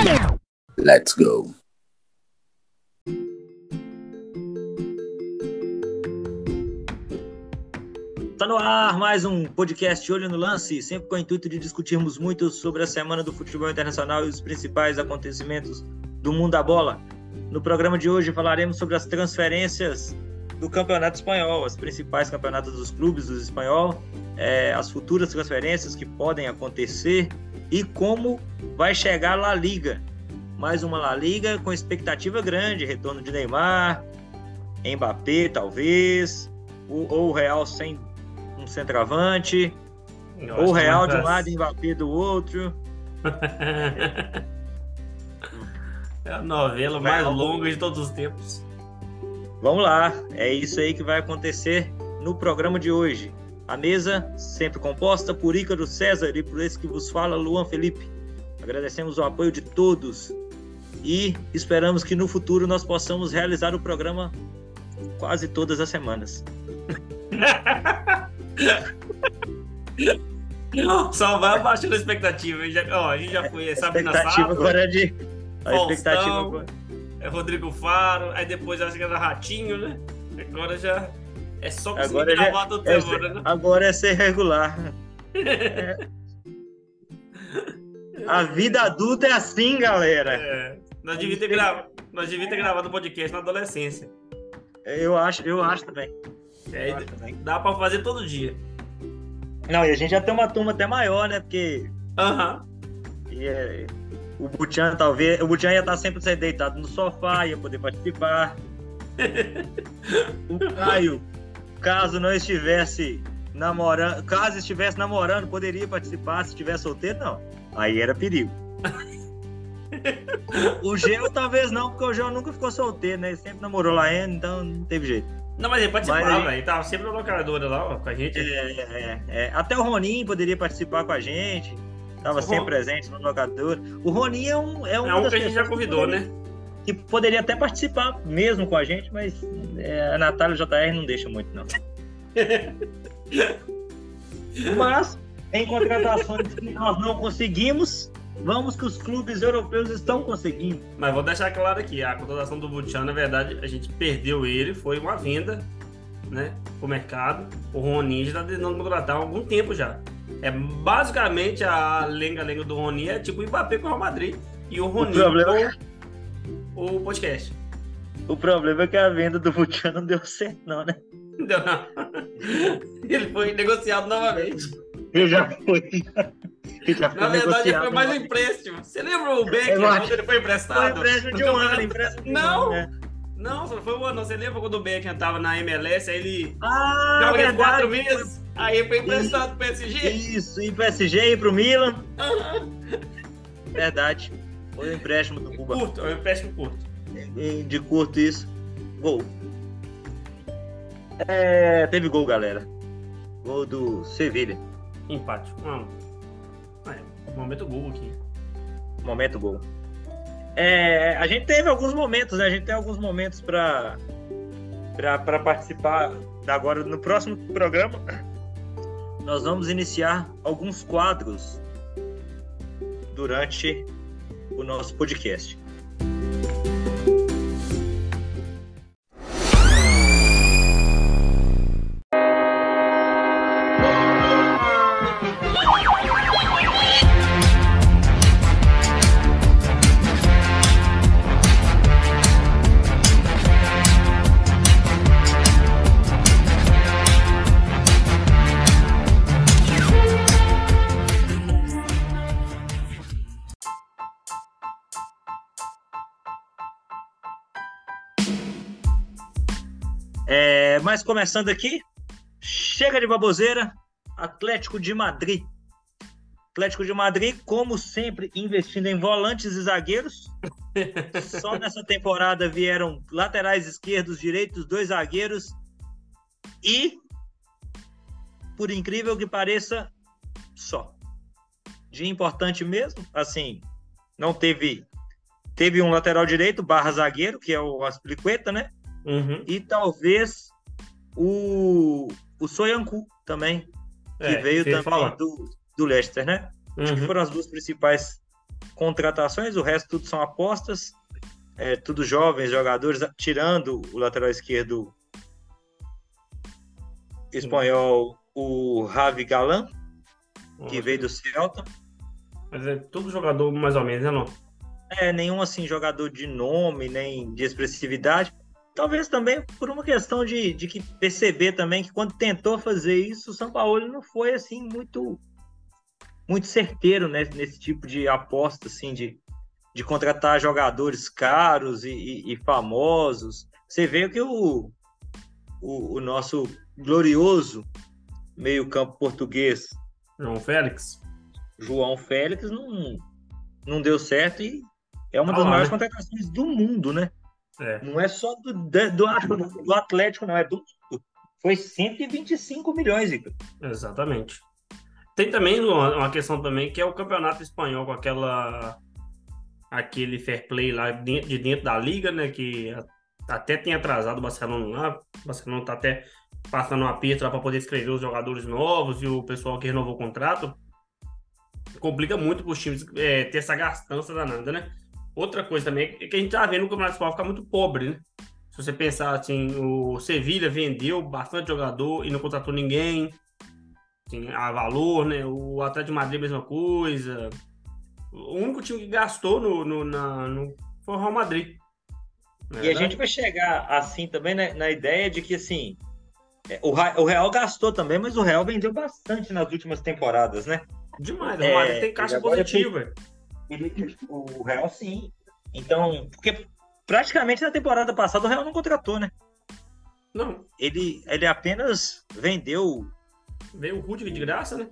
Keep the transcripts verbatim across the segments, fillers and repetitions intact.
Let's go. Tá no ar mais um podcast Olho no Lance, sempre com o intuito de discutirmos muito sobre a semana do futebol internacional e os principais acontecimentos do mundo da bola. No programa de hoje falaremos sobre as transferências do Campeonato Espanhol, as principais campeonatos dos clubes do espanhol, é, as futuras transferências que podem acontecer e como vai chegar a La Liga. Mais uma La Liga com expectativa grande, retorno de Neymar, Mbappé talvez, ou o Real sem um centroavante, ou o Real de um lado e Mbappé do outro. É a novela mais longa de todos os tempos. Vamos lá, é isso aí que vai acontecer no programa de hoje. A mesa sempre composta por Ícaro César e por esse que vos fala, Luan Felipe. Agradecemos o apoio de todos e esperamos que no futuro nós possamos realizar o programa quase todas as semanas. Só vai abaixando a expectativa. Já, ó, a gente já foi, sabe, na expectativa agora é de... A Faustão, expectativa agora... é Rodrigo Faro, aí depois acho que era Ratinho, né? Agora já é só conseguir agora gravar já... do é tema, ser... né? Agora é ser regular. É... A vida adulta é assim, galera. É, nós devíamos ter, gra... nós devíamos ter gravado o podcast na adolescência. Eu acho, eu acho também. É, eu acho também. Dá pra fazer todo dia. Não, e a gente já tem uma turma até maior, né? Porque... Aham. Uhum. É... O Butian, talvez... O Butian ia estar sempre deitado no sofá, ia poder participar. O Caio, caso não estivesse namorando... Caso estivesse namorando, poderia participar. Se estivesse solteiro, não. Aí era perigo. O Geo talvez não, porque o Geo nunca ficou solteiro, né? Ele sempre namorou lá, então não teve jeito. Não, mas ele participava, Mas velho. Ele tava sempre na locadora lá, ó, com a gente. É, é, é. Até o Roninho poderia participar com a gente. Tava sempre presente no locador. O Roninho é um... É um, é um que a gente já convidou, que poderia, né? Que poderia até participar mesmo com a gente, mas é, a Natália J R não deixa muito, não. Mas, em contratações que nós não conseguimos, vamos que os clubes europeus estão conseguindo. Mas vou deixar claro aqui, a contratação do Butian, na verdade, a gente perdeu ele, foi uma venda, né, pro mercado. O Roninho já tá tentando contratar há algum tempo já. É basicamente a lenga-lenga do Roninho é tipo o Mbappé com o Real Madrid e o Roninho o problema... com o podcast. O problema é que a venda do Butian não deu certo, não, né? Não deu, não. Ele foi negociado novamente. Ele já foi. Ele já foi Na verdade, foi mais um novamente. empréstimo. Você lembra o Becker, acho... quando ele foi emprestado? Foi empréstimo de um ano, empréstimo de um não. ano, né? Não, só foi um ano. Você lembra quando o Beckham tava na M L S, aí ele ah, joga verdade. quatro meses, aí foi emprestado pro P S G? Isso, e P S G e pro Milan. Verdade. Foi um empréstimo do Cuba. Curto, é um empréstimo curto. De, de curto isso. Gol. É, teve gol, galera. Gol do Sevilha. Empate. Hum. É, momento gol aqui. Momento gol. É, a gente teve alguns momentos, né? A gente tem alguns momentos para para participar agora no próximo programa. Nós vamos iniciar alguns quadros durante o nosso podcast. É, mas começando aqui, chega de baboseira, Atlético de Madrid. Atlético de Madrid, como sempre, investindo em volantes e zagueiros. Só nessa temporada vieram laterais esquerdos, direitos, dois zagueiros. E, por incrível que pareça, só. De importante mesmo, assim, não teve... Teve um lateral direito, barra zagueiro, que é o Azpilicueta, né? Uhum. E talvez o, o Soyuncu também, que é, veio também falar. do, do Leicester, né? Acho uhum. que foram as duas principais contratações, o resto tudo são apostas, é, tudo jovens jogadores, tirando o lateral esquerdo espanhol, o Javi Galán, que Nossa, veio do Celta. Mas é todo jogador mais ou menos, né, não? É, nenhum assim jogador de nome, nem de expressividade. Talvez também por uma questão de, de que perceber também que quando tentou fazer isso, o Sampaoli não foi assim muito muito certeiro, né, nesse tipo de aposta assim, de, de contratar jogadores caros e, e, e famosos. Você vê que o, o, o nosso glorioso meio-campo português, João Félix, João Félix, não, não deu certo e é uma tá das lá, maiores né? contratações do mundo, né? É. Não é só do, do, do Atlético, não, é do mundo. Foi cento e vinte e cinco milhões, Igor. Exatamente. Tem também uma, uma questão também que é o campeonato espanhol com aquela aquele fair play lá de, de dentro da liga, né? Que até tem atrasado o Barcelona lá. O Barcelona tá até passando um aperto lá para poder escrever os jogadores novos e o pessoal que renovou o contrato. Complica muito para os times é, ter essa gastança danada, né? Outra coisa também é que a gente tá vendo o campeonato espanhol ficar muito pobre, né? Se você pensar assim, o Sevilha vendeu bastante jogador e não contratou ninguém. Assim, a valor, né? O Atlético de Madrid, mesma coisa. O único time que gastou no, no, na, no foi o Real Madrid. E a gente vai chegar assim também na, na ideia de que assim o, o Real gastou também, mas o Real vendeu bastante nas últimas temporadas, né? Demais, o Real Madrid é, tem caixa positiva. Ele, o Real sim. Então, porque praticamente na temporada passada o Real não contratou, né? Não. Ele, ele apenas vendeu. Veio o Rudiger de graça, né?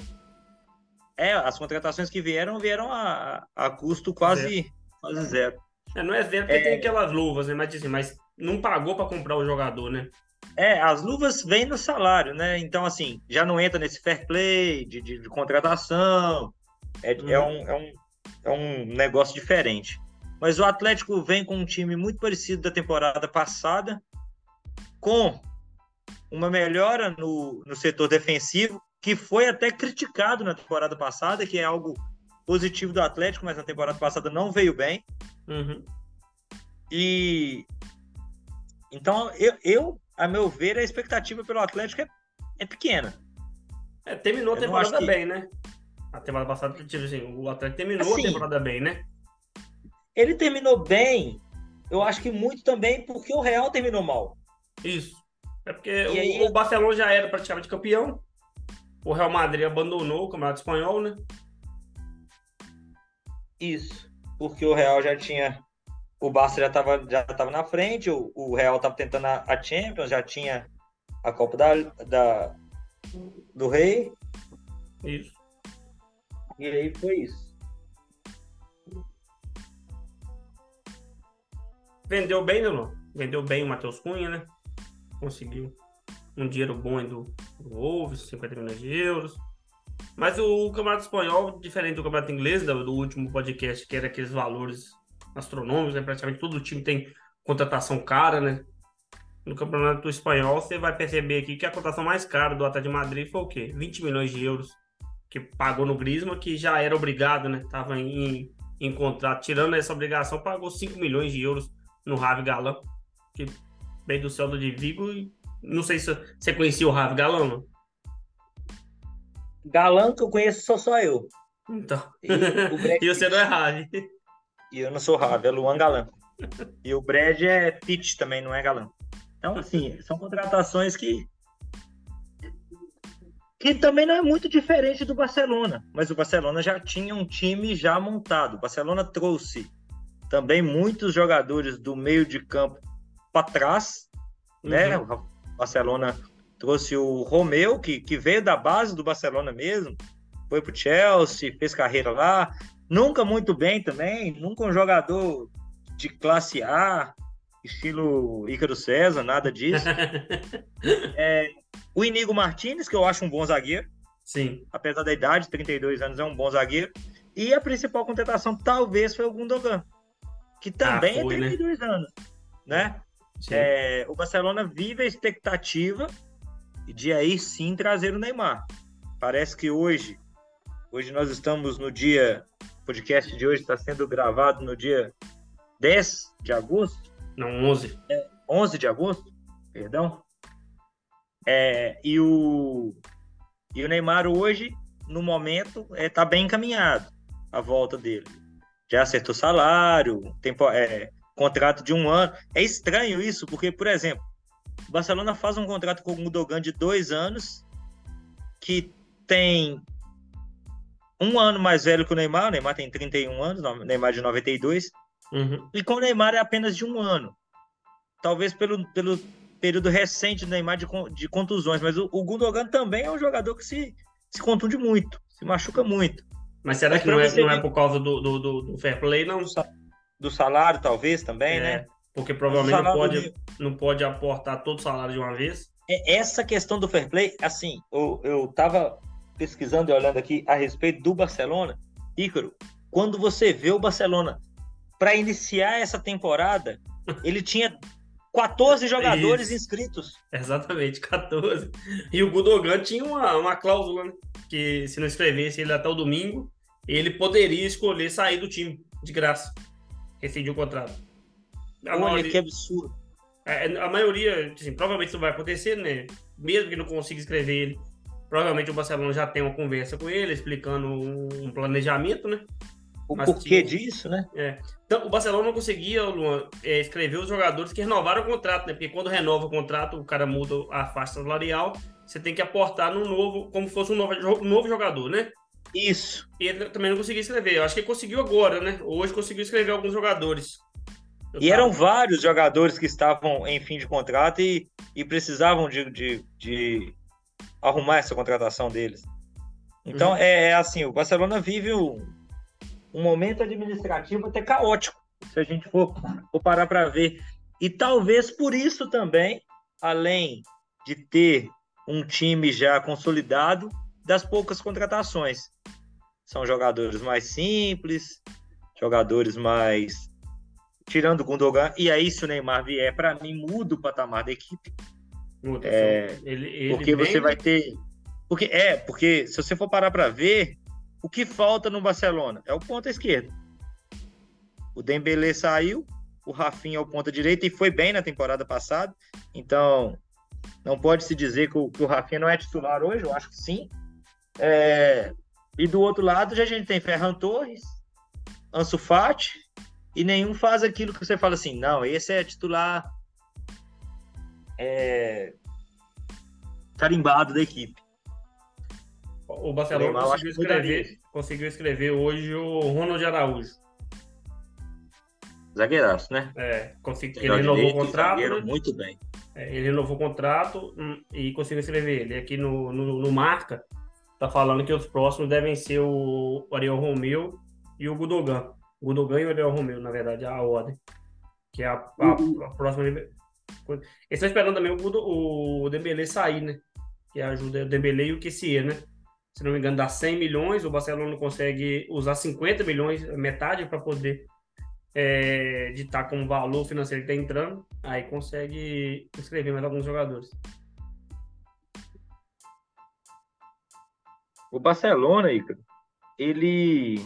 É, as contratações que vieram, vieram a, a custo quase zero. Quase zero. É, não é zero porque é... tem aquelas luvas, né? Mas, assim, mas não pagou para comprar o jogador, né? É, as luvas vêm no salário, né? Então, assim, já não entra nesse fair play de, de, de contratação. É, uhum. é, um, é, um, é um negócio diferente. Mas o Atlético vem com um time muito parecido da temporada passada, com uma melhora no, no setor defensivo, que foi até criticado na temporada passada, que é algo positivo do Atlético, mas na temporada passada não veio bem. Uhum. E então, eu, eu, a meu ver, a expectativa pelo Atlético é, é pequena. É, terminou a temporada que... bem, né? A temporada passada, tipo assim, o Atlético terminou assim, a temporada bem, né? Ele terminou bem, eu acho que muito também porque o Real terminou mal. Isso. É porque o, aí... o Barcelona já era praticamente campeão. O Real Madrid abandonou o Campeonato Espanhol, né? Isso. Porque o Real já tinha... O Barça já estava já tava na frente, o, o Real estava tentando a, a Champions, já tinha a Copa da, da, do Rei. Isso. E aí foi isso. Vendeu bem, né, Lu? Vendeu bem o Matheus Cunha, né? Conseguiu um dinheiro bom do, do Wolves, cinquenta milhões de euros. Mas o, o Campeonato Espanhol, diferente do Campeonato Inglês, do, do último podcast, que era aqueles valores astronômicos, né? Praticamente todo time tem contratação cara, né? No Campeonato Espanhol, você vai perceber aqui que a contratação mais cara do Atlético de Madrid foi o quê? vinte milhões de euros que pagou no Griezmann, que já era obrigado, né? Tava em, em contrato. Tirando essa obrigação, pagou cinco milhões de euros no Javi Galán, que veio do Celta de Vigo. E não sei se você conhecia o Javi Galán, não? Galán que eu conheço sou só eu. Então. E, o Brad e você não é Javi. E eu não sou Javi, é Luan Galán. E o Brad é Pitt também, não é Galán. Então, assim, são contratações que que também não é muito diferente do Barcelona, mas o Barcelona já tinha um time já montado. O Barcelona trouxe também muitos jogadores do meio de campo para trás, uhum. né? O Barcelona trouxe o Romeu, que, que veio da base do Barcelona mesmo, foi pro Chelsea, fez carreira lá, nunca muito bem também, nunca um jogador de classe A, estilo Ícaro César, nada disso. é, o Inigo Martínez, que eu acho um bom zagueiro. Sim. Apesar da idade, trinta e dois anos, é um bom zagueiro. E a principal contratação talvez foi o Gundogan, que também ah, foi, é trinta e dois né? anos. Né? É, o Barcelona vive a expectativa de aí sim trazer o Neymar. Parece que hoje Hoje nós estamos no dia... O podcast de hoje está sendo gravado no dia dez de agosto. Não, onze. É, onze de agosto, perdão. É, e, o, e o Neymar hoje, no momento, está é, bem encaminhado a volta dele. Já acertou salário, tempo, é, contrato de um ano. É estranho isso, porque, por exemplo, o Barcelona faz um contrato com o Gundogan de dois anos, que tem um ano mais velho que o Neymar. O Neymar tem trinta e um anos, o Neymar de noventa e dois. Uhum. E com o Neymar é apenas de um ano. Talvez pelo, pelo período recente do Neymar de, de contusões. Mas o, o Gundogan também é um jogador que se, se contunde muito, se machuca muito. Mas será mas que não é, não ver... é por causa do, do, do, do fair play, não? Do salário, talvez, também, é, né? Porque provavelmente não pode, não pode aportar todo o salário de uma vez. É, essa questão do fair play, assim, eu, eu tava pesquisando e olhando aqui a respeito do Barcelona. Ícaro, quando você vê o Barcelona para iniciar essa temporada, ele tinha quatorze jogadores Isso. inscritos. Exatamente, quatorze. E o Gundogan tinha uma, uma cláusula, né? Que se não escrevesse ele até o domingo, ele poderia escolher sair do time de graça. Rescindir o contrato. A Olha maioria, que absurdo. A, a maioria, assim, provavelmente isso vai acontecer, né? Mesmo que não consiga escrever ele, provavelmente o Barcelona já tem uma conversa com ele, explicando um planejamento, né? O Mas, porquê tipo, disso, né? É. Então, o Barcelona não conseguia, Luan, é, escrever os jogadores que renovaram o contrato, né? Porque quando renova o contrato, o cara muda a faixa salarial, você tem que aportar no novo, como se fosse um novo, um novo jogador, né? Isso. E ele também não conseguia escrever. Eu acho que ele conseguiu agora, né? Hoje conseguiu escrever alguns jogadores. Eu e tava... eram vários jogadores que estavam em fim de contrato e, e precisavam de, de, de arrumar essa contratação deles. Então, uhum. é, é assim, o Barcelona vive um, um momento administrativo até caótico, se a gente for, for parar para ver. E talvez por isso também, além de ter um time já consolidado, das poucas contratações. São jogadores mais simples, jogadores mais... Tirando o Gundogan, e aí se o Neymar vier, para mim, muda o patamar da equipe. Muda, é, ele, ele porque vem... você vai ter... Porque, é, porque se você for parar para ver, o que falta no Barcelona é o ponta esquerdo. O Dembélé saiu, o Rafinha é o ponta direita e foi bem na temporada passada, então não pode se dizer que o, que o Rafinha não é titular hoje, eu acho que sim. É, e do outro lado já a gente tem Ferran Torres, Ansu Fati, e nenhum faz aquilo que você fala assim, não, esse é titular é, carimbado da equipe. O Barcelona o conseguiu, escrever, conseguiu escrever hoje o Ronald Araújo. Zagueiraço, né? É, consegui, ele renovou o contrato. Né? Muito bem. É, ele renovou o contrato e conseguiu escrever ele. Aqui no, no, no Marca, tá falando que os próximos devem ser o Ariel Romeu e o Gundogan. O Gundogan e o Ariel Romeu, na verdade, a ordem. Que é a, a, a próxima... Eles estão esperando também o, o Dembélé sair, né? Que ajuda o Dembélé e o Kessié, né? Se não me engano, dá cem milhões, o Barcelona consegue usar cinquenta milhões, metade, para poder é, ditar como valor financeiro que está entrando, aí consegue inscrever mais alguns jogadores. O Barcelona, Ícaro, ele...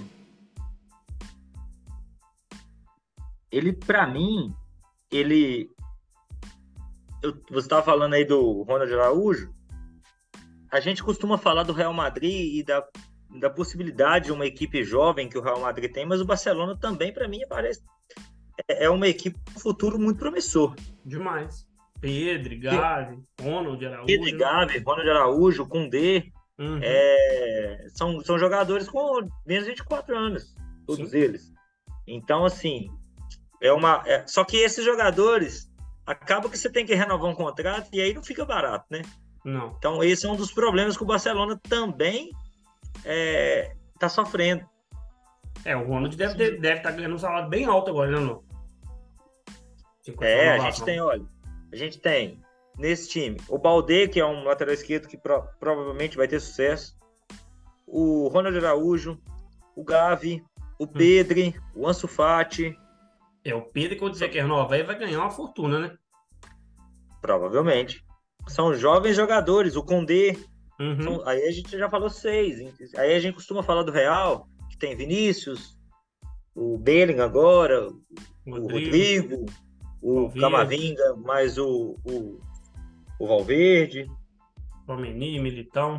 Ele, para mim, ele... Eu, você estava falando aí do Ronald Araújo, a gente costuma falar do Real Madrid e da, da possibilidade de uma equipe jovem que o Real Madrid tem, mas o Barcelona também, para mim, parece é uma equipe com um futuro muito promissor. Demais. Pedro, Gavi, Ronald Araújo. Pedro, Gavi, Ronald Araújo, Koundé, uhum. é, são, são jogadores com menos de vinte e quatro anos, todos Sim. eles. Então, assim, é uma... É, só que esses jogadores, acaba que você tem que renovar um contrato e aí não fica barato, né? Não. Então, esse é um dos problemas que o Barcelona também está é, sofrendo. É, o Ronald deve, ter, deve estar ganhando um salário bem alto agora, né, não? É, a gente tem, olha, a gente tem nesse time o Baldé, que é um lateral esquerdo que pro, provavelmente vai ter sucesso, o Ronald Araújo, o Gavi, o Pedro, hum. o Ansu Fati. É, o Pedro, quando dizer que é renovar, ele vai ganhar uma fortuna, né? Provavelmente. São jovens jogadores, o Koundé, Uhum. São, aí a gente já falou seis. Aí a gente costuma falar do Real, que tem Vinícius, o Bellingham agora, o Rodrigo, Rodrigo, o Valverde. Camavinga, mais o, o, o Valverde. Tchouaméni, Militão.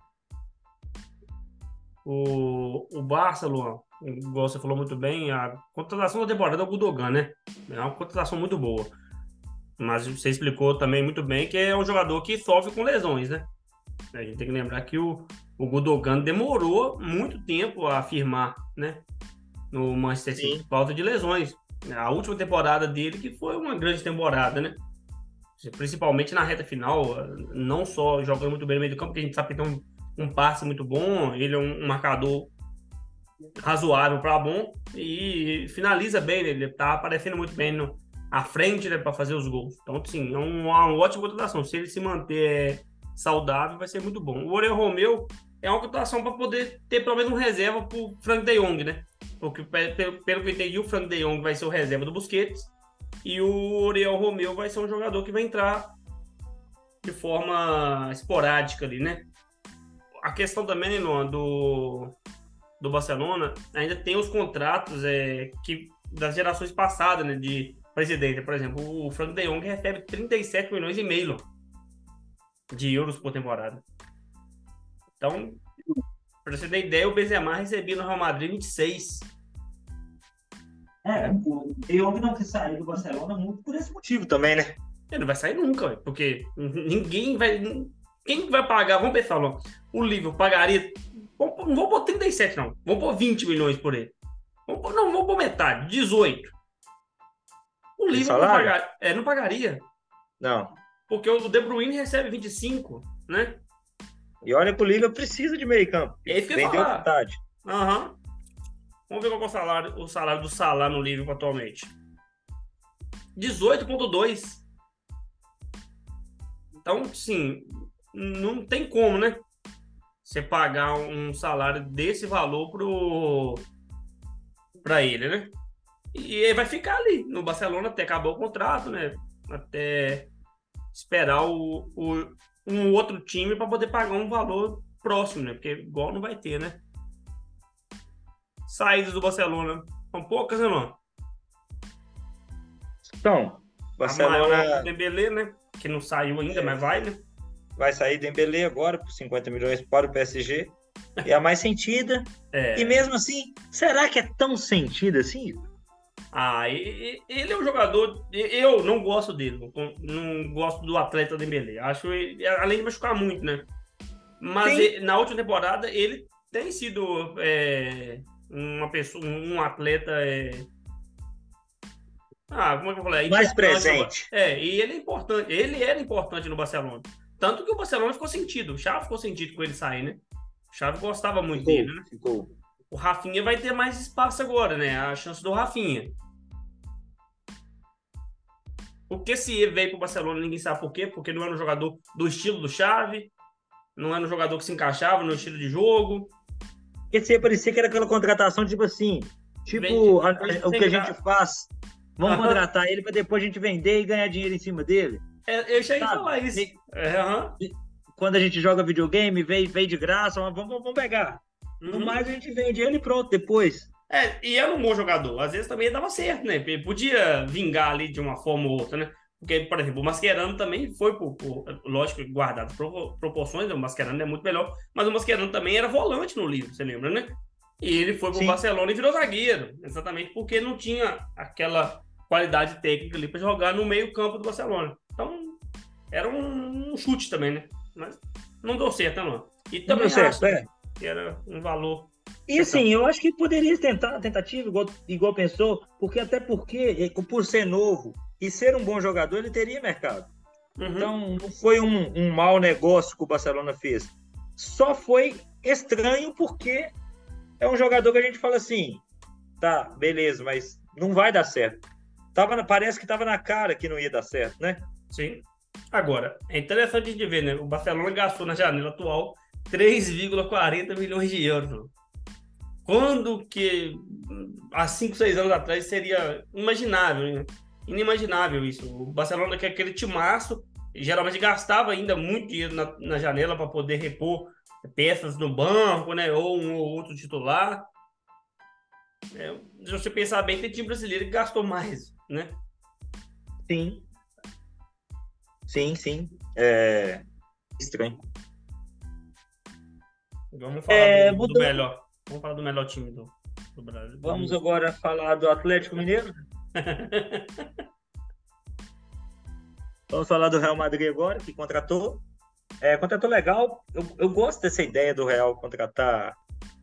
O, o Barça, Luan, igual você falou muito bem, a contratação da temporada é o Gundogan, né? É uma contratação muito boa. Mas você explicou também muito bem que é um jogador que sofre com lesões, né? A gente tem que lembrar que o, o Gundogan demorou muito tempo a firmar, né? No Manchester City, por falta de lesões. A última temporada dele que foi uma grande temporada, né? Principalmente na reta final, não só jogando muito bem no meio do campo, porque a gente sabe que tem um, um passe muito bom, ele é um, um marcador razoável para bom e finaliza bem, né? Ele tá aparecendo muito bem no, à frente, né, para fazer os gols. Então, sim, é uma, uma ótima contratação. Se ele se manter saudável, vai ser muito bom. O Oriol Romeu é uma contratação para poder ter pelo menos um reserva para o Frank de Jong, né? Porque, pelo, pelo que eu entendi, o Frank de Jong vai ser o reserva do Busquets e o Oriol Romeu vai ser um jogador que vai entrar de forma esporádica ali, né? A questão também, Luan, do, do Barcelona, ainda tem os contratos é, que, das gerações passadas, né, de presidente. Por exemplo, o Frank de Jong recebe trinta e sete milhões e meio de euros por temporada. Então, para você ter ideia, o Benzema recebia no Real Madrid vinte e seis. É, o De Jong não quis sair do Barcelona muito por esse motivo também, né? Ele não vai sair nunca, véio, porque ninguém vai... Quem vai pagar? Vamos pensar, Luan. O Liverpool pagaria... Não vou pôr trinta e sete, não. Vou pôr vinte milhões por ele. Vou pôr, não, vou pôr metade, dezoito. O Liverpool não, pagar, é, não pagaria. Não. Porque o De Bruyne recebe vinte e cinco, né? E olha que o Liverpool precisa de meio campo. É isso que eu ia Vendeu falar. vontade. Uhum. Vamos ver qual é o salário, o salário do Salah no Liverpool atualmente. dezoito vírgula dois. Então, sim, não tem como, né? Você pagar um salário desse valor pro... para ele, né? E ele vai ficar ali no Barcelona até acabar o contrato, né? Até esperar o, o, um outro time para poder pagar um valor próximo, né? Porque igual não vai ter, né? Saídas do Barcelona são poucas, né, não? Então, Barcelona... A maior, o Dembélé, né? Que não saiu ainda, é. mas vai, né? Vai sair Dembélé agora por cinquenta milhões para o P S G. É a mais sentida. É. E mesmo assim, será que é tão sentida assim? Ah, ele é um jogador... Eu não gosto dele. Não gosto do atleta Dembélé. Acho ele, além de machucar muito, né? Mas ele, na última temporada, ele tem sido é, uma pessoa, um atleta... É... Ah, como é que eu falei? É mais presente. É, e ele é importante. Ele era importante no Barcelona. Tanto que o Barcelona ficou sentido. O Xavi ficou sentido com ele sair, né? O Xavi gostava muito ficou, dele, né? Ficou. O Rafinha vai ter mais espaço agora, né? A chance do Rafinha. Porque se ele veio pro Barcelona, ninguém sabe por quê. Porque não era um jogador do estilo do Xavi. Não era um jogador que se encaixava no estilo de jogo. Esse parecia que era aquela contratação, tipo assim... Tipo, vem, a, a, o que a gente faz... Vamos uhum. contratar ele para depois a gente vender e ganhar dinheiro em cima dele. É, eu cheguei a falar isso. E, uhum. Quando a gente joga videogame, vem, vem de graça, vamos, vamos, vamos pegar. Uhum. No mais, a gente vende ele e pronto, depois. É, e era um bom jogador. Às vezes também dava certo, né? Ele podia vingar ali de uma forma ou outra, né? Porque, por exemplo, o Mascherano também foi, por, por lógico, guardado proporções, o Mascherano é muito melhor, mas o Mascherano também era volante no livro, você lembra, né? E ele foi pro Sim. Barcelona e virou zagueiro, exatamente porque não tinha aquela qualidade técnica ali para jogar no meio campo do Barcelona. Então, era um, um chute também, né? Mas não deu certo, não. E também não acho certo, é. que era um valor... E assim, eu acho que poderia tentar a tentativa, igual, igual pensou, porque até porque, por ser novo e ser um bom jogador, ele teria mercado. Uhum. Então, não foi um, um mau negócio que o Barcelona fez. Só foi estranho porque é um jogador que a gente fala assim, tá, beleza, mas não vai dar certo. Tava, parece que estava na cara que não ia dar certo, né? Sim. Agora, é interessante de ver, né? O Barcelona gastou na janela atual três vírgula quarenta milhões de euros. Quando que há cinco, seis anos atrás seria imaginável, né? Inimaginável isso. O Barcelona quer aquele timaço geralmente gastava ainda muito dinheiro na, na janela para poder repor peças no banco, né? Ou um ou outro titular. É, se você pensar bem, tem time brasileiro que gastou mais, né? Sim. Sim, sim. É estranho. Vamos falar É, do, do melhor. Vamos falar do melhor time do, do Brasil. Vamos agora falar do Atlético Mineiro. Vamos falar do Real Madrid agora, que contratou. É, contratou legal. Eu, eu gosto dessa ideia do Real contratar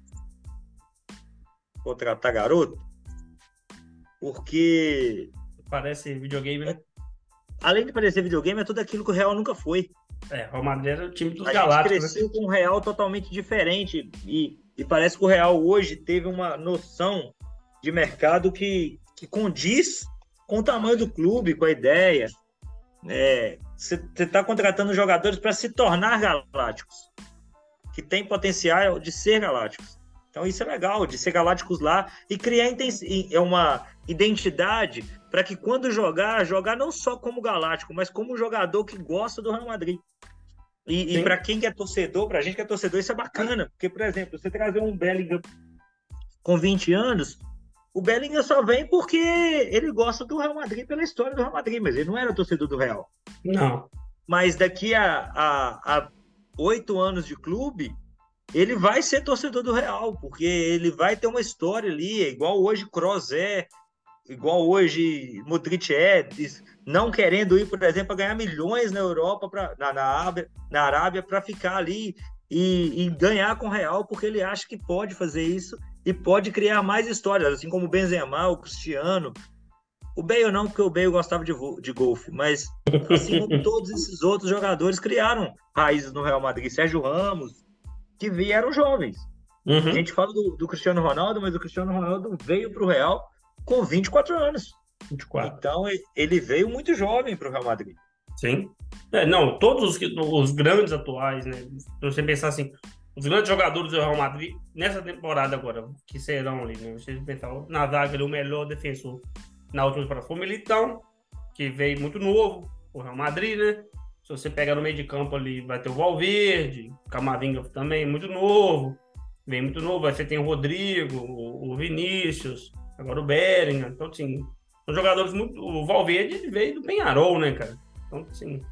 contratar garoto, porque parece videogame, né? Além de parecer videogame, é tudo aquilo que o Real nunca foi. É, o Real Madrid era o time dos a Galácticos. A gente cresceu, né, com um Real totalmente diferente e, e parece que o Real hoje teve uma noção de mercado que, que condiz com o tamanho do clube, com a ideia. Você é, está contratando jogadores para se tornar galácticos, que tem potencial de ser galácticos. Então isso é legal, de ser galácticos lá e criar é uma identidade para que quando jogar, jogar não só como galáctico, mas como um jogador que gosta do Real Madrid. E, e para quem que é torcedor, para a gente que é torcedor, isso é bacana. Porque, por exemplo, você trazer um Bellingham com vinte anos, o Bellingham só vem porque ele gosta do Real Madrid pela história do Real Madrid, mas ele não era torcedor do Real. Não. Mas daqui a oito anos de clube, ele vai ser torcedor do Real, porque ele vai ter uma história ali, é igual hoje Kroos é, igual hoje Modric é, não querendo ir, por exemplo, a ganhar milhões na Europa, pra, na, na Arábia, na Arábia para ficar ali e, e ganhar com o Real, porque ele acha que pode fazer isso e pode criar mais histórias, assim como o Benzema, o Cristiano, o Bale não, porque o Bale gostava de, de golfe, mas assim como todos esses outros jogadores criaram raízes no Real Madrid, Sérgio Ramos, que vieram jovens. Uhum. A gente fala do, do Cristiano Ronaldo, mas o Cristiano Ronaldo veio para o Real com vinte e quatro anos. vinte e quatro. Então, ele veio muito jovem para o Real Madrid. Sim. É, não, todos os, os grandes atuais, né? Se você pensar assim, os grandes jogadores do Real Madrid, nessa temporada agora, que serão ali, né? Você pensar, na zaga, ele é o melhor defensor na última temporada foi o Militão, que veio muito novo, o Real Madrid, né? Se você pegar no meio de campo ali, vai ter o Valverde, o Camavinga também, muito novo, vem muito novo. Aí você tem o Rodrigo, o Vinícius, agora o Bellingham. Então, assim, são jogadores muito... O Valverde ele veio do Peñarol, né, cara? Então, assim,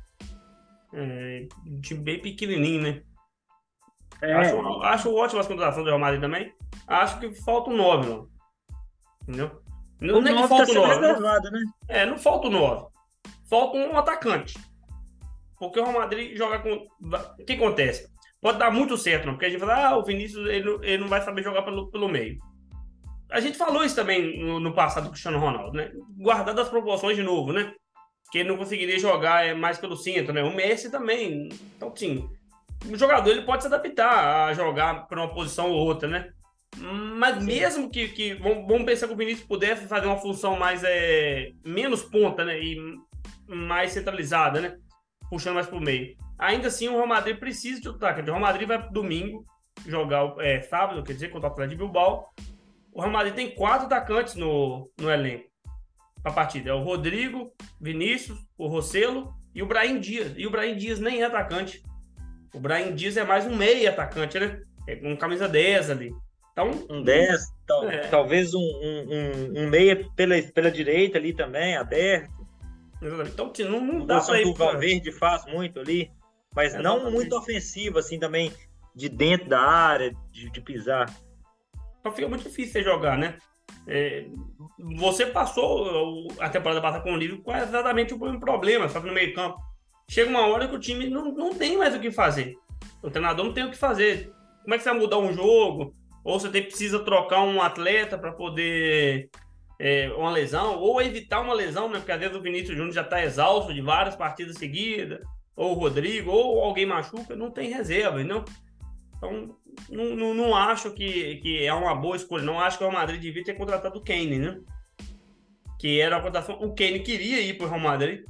é um time bem pequenininho, né? É. Acho, acho ótima a contratação do Real Madrid também. Acho que falta um nove, não. Entendeu? Não, o não é que falta tá o nove. Reservado, né? É, não falta o nove. Falta um atacante. Porque o Real Madrid joga com... O que acontece? Pode dar muito certo, não? Porque a gente fala, ah, o Vinícius ele, ele não vai saber jogar pelo, pelo meio. A gente falou isso também no, no passado do Cristiano Ronaldo, né? Guardado as proporções de novo, né? Que ele não conseguiria jogar mais pelo centro, né? O Messi também. Então, sim, o jogador ele pode se adaptar a jogar para uma posição ou outra, né? Mas mesmo que... que vamos pensar que o Vinícius pudesse fazer uma função mais... É, menos ponta, né? E mais centralizada, né? Puxando mais pro meio. Ainda assim, o Real Madrid precisa de outro atacante. O Real Madrid vai pro domingo jogar, é, sábado, quer dizer, contra o Atlético de Bilbao. O Real Madrid tem quatro atacantes no, no elenco para a partida. É o Rodrigo, Vinícius, o Rossello e o Brahim Dias. E o Brahim Dias nem é atacante. O Brahim Dias é mais um meio atacante, né? É com camisa dez ali. Então, um dez, tal, é. talvez um, um, um meia pela, pela direita ali também, aberto. Então, não, não dá pra ir... O Valverde faz muito ali, mas é, não muito ofensivo, assim, também, de dentro da área, de, de pisar. Então fica muito difícil você jogar, né? É, você passou a temporada passada com o Liverpool com exatamente o mesmo problema, só que no meio campo. Chega uma hora que o time não, não tem mais o que fazer. O treinador não tem o que fazer. Como é que você vai mudar um jogo? Ou você tem, precisa trocar um atleta para poder... É, uma lesão, ou evitar uma lesão, né? Porque às vezes o Vinícius Júnior já está exausto de várias partidas seguidas, ou o Rodrigo, ou alguém machuca, não tem reserva, entendeu? Então, não, não, não acho que, que é uma boa escolha. Não acho que o Real Madrid devia ter contratado o Kane, né? Que era a contratação. O Kane queria ir para o Real Madrid,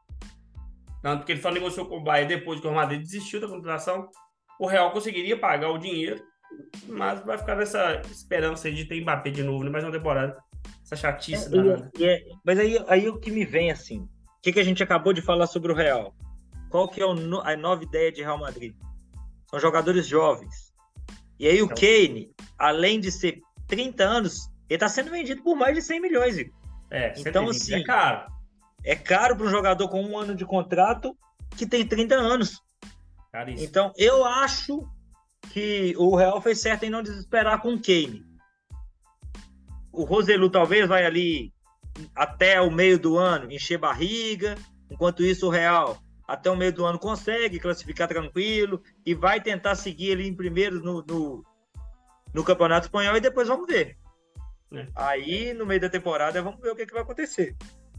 tanto que ele só negociou com o Bayern depois que o Real Madrid desistiu da contratação. O Real conseguiria pagar o dinheiro, mas vai ficar nessa esperança aí de ter Mbappé de novo, né? Mais uma temporada. Essa chatice. É, é, mas aí, aí o que me vem assim, o que, que a gente acabou de falar sobre o Real? qual que é o no, a nova ideia de Real Madrid? São jogadores jovens. E aí o então, Kane, além de ser trinta anos, ele está sendo vendido por mais de cem milhões. Igor. É, então assim, é caro. É caro para um jogador com um ano de contrato que tem trinta anos. Caríssimo. Então eu acho que o Real fez certo em não desesperar com o Kane. O Roselu talvez vai ali até o meio do ano encher barriga, enquanto isso o Real até o meio do ano consegue classificar tranquilo e vai tentar seguir ali em primeiro no, no, no Campeonato Espanhol e depois vamos ver. É. Aí no meio da temporada vamos ver o que, que vai acontecer.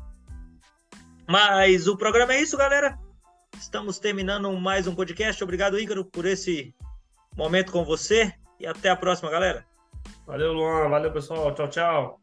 Mas o programa é isso, galera. Estamos terminando mais um podcast. Obrigado, Ícaro, por esse momento com você e até a próxima, galera. Valeu, Luan. Valeu, pessoal. Tchau, tchau.